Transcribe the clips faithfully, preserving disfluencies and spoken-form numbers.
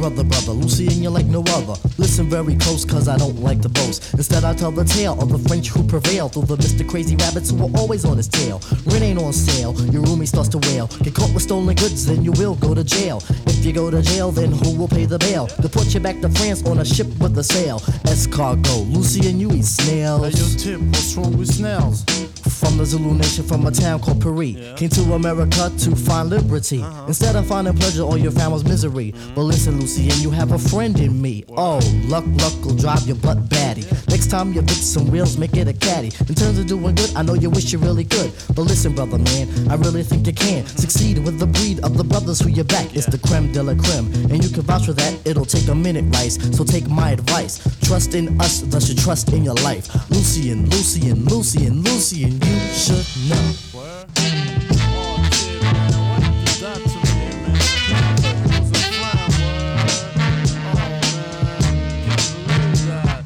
brother, brother, Lucien, you're like no other. Listen very close, cause I don't like to boast. Instead I tell the tale of the French who prevail through the Mister Crazy Rabbits who are always on his tail. Rent ain't on sale, your roomie starts to wail. Get caught with stolen goods, then you will go to jail. If you go to jail, then who will pay the bail? To put you back to France on a ship with a sail. Escargot, Lucien, you eat snails. Hey, yo, Tip, what's wrong with snails? From the Zulu nation, from a town called Paris, yeah. Came to America to find liberty. Uh-huh. Instead of finding pleasure, all you found was misery. Mm-hmm. But listen, Lucien, you have a friend in me. What? Oh, luck, luck will drive your butt batty. Yeah. Next time you fix some wheels, make it a caddy. In terms of doing good, I know you wish you really could. But listen, brother, man, I really think you can mm-hmm. succeed with the breed of the brothers who you back. Yeah. It's the creme de la creme, and you can vouch for that. It'll take a minute, Rice. So take my advice. Trust in us, thus you trust in your life. Lucien, Lucien, Lucien, Lucien, you should know. Word? Oh, shit, man. Why you do that to me, man? I thought you was a fly, word. Oh, man. Can't believe that.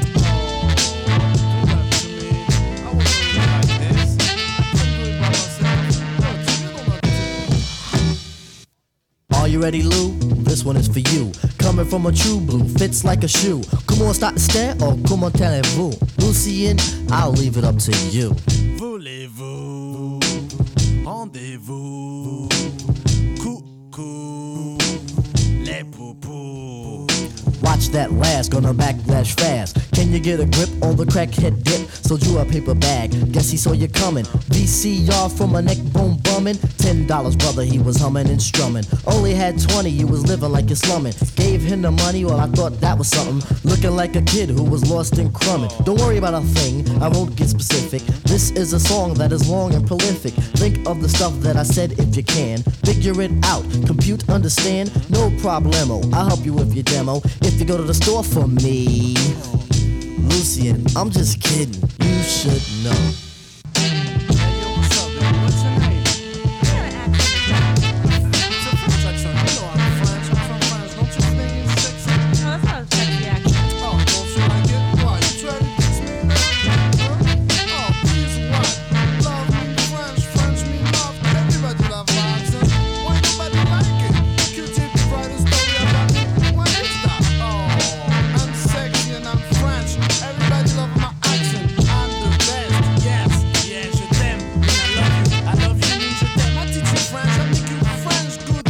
Oh, why you do that to me? I wasn't really like this. I couldn't do it by myself. Look, you don't know. Are you ready, Lou? This one is for you. Coming from a true blue, fits like a shoe. Comment start to stare or comment allez-vous? Lucien, I'll leave it up to you. Voulez-vous, rendez-vous, coucou, les poupous. Watch that last, gonna backlash fast. Can you get a grip on the crackhead dip? Sold you a paper bag, guess he saw you coming. V C R from a neck bone bumming. Ten dollars, brother, he was humming and strumming. Only had twenty, you was living like you're slumming. Gave him the money, well I thought that was something. Looking like a kid who was lost in crumbing. Don't worry about a thing, I won't get specific. This is a song that is long and prolific. Think of the stuff that I said if you can. Figure it out, compute, understand, no problemo. I'll help you with your demo. If you go to the store for me, Lucien, I'm just kidding, you should know. Hey, yo, what's up, baby? What's your name? I got an accent. It's a French accent. You know I'm French. I'm from France. Don't you think it's sexy? No, that's not a sexy accent. Oh, don't you like it? Why? You try to teach me now? Huh? Oh, please, what? Love me French. French me love. Everybody love my accent. Why nobody like it? Q-Tip write a story about me. Why is that? Oh, I'm sexy and I'm French. Everybody love my accent. I'm the best. Yes, yeah, je t'aime. And I love you. I love you, mean je t'aime. I teach you French. I make you French good.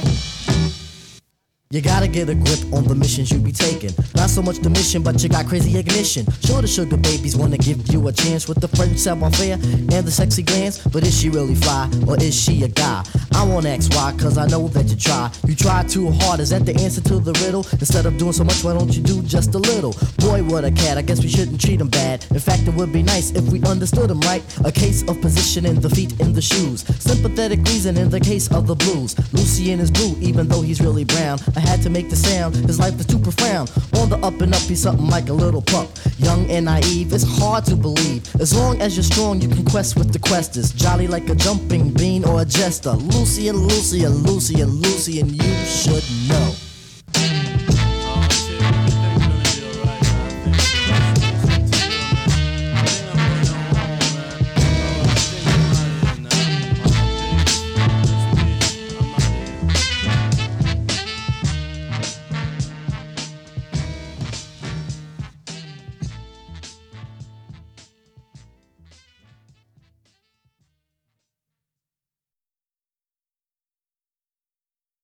You gotta get a grip on the missions you be taking. Not so much the mission, but you got crazy ignition. Sure, the sugar babies wanna give you a chance with the French savoir-faire and the sexy glance. But is she really fly, or is she a guy? I won't ask why, cause I know that you try. You try too hard, is that the answer to the riddle? Instead of doing so much, why don't you do just a little? Boy, what a cat, I guess we shouldn't treat him bad. In fact, it would be nice if we understood him right. A case of positioning the feet in the shoes. Sympathetic reason in the case of the blues. Lucien is blue, even though he's really brown. I had to make the sound, his life is too profound. On the up and up, he's something like a little pup. Young and naive, it's hard to believe. As long as you're strong, you can quest with the questers. Jolly like a jumping bean or a jester. Lucien, Lucien, Lucien, Lucien, you should know.